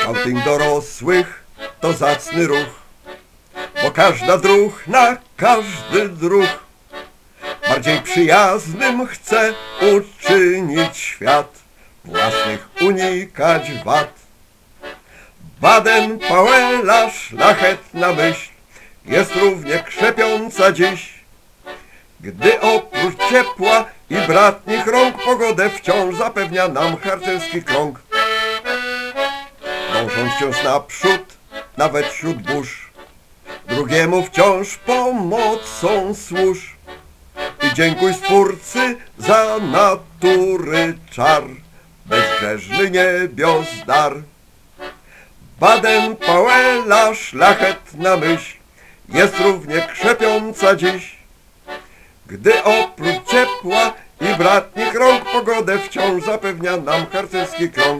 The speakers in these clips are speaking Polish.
Skauting dorosłych to zacny ruch, bo każda druhna, każdy druh bardziej przyjaznym chce uczynić świat, własnych unikać wad. Baden-Powella szlachetna myśl jest równie krzepiąca dziś, gdy oprócz ciepła i bratnich rąk pogodę wciąż zapewnia nam harcerski krąg. Dążąc wciąż naprzód, nawet wśród burz, drugiemu wciąż pomocą służ. I dziękuj Stwórcy za natury czar, bezbrzeżny niebios dar. Baden-Powella szlachetna myśl jest równie krzepiąca dziś, gdy oprócz ciepła i bratnich rąk pogodę wciąż zapewnia nam harcerski krąg.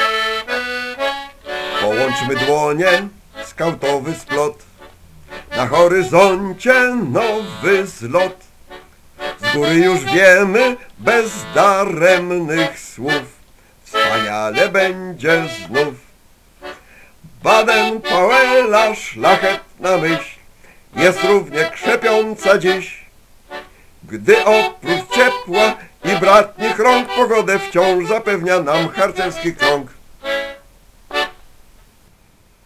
Połączmy dłonie, skautowy splot, na horyzoncie nowy zlot. Z góry już wiemy, bez daremnych słów, wspaniale będzie znów. Baden-Powella szlachetna myśl jest równie krzepiąca dziś, gdy oprócz ciepła i bratnich rąk pogodę wciąż zapewnia nam harcerski krąg.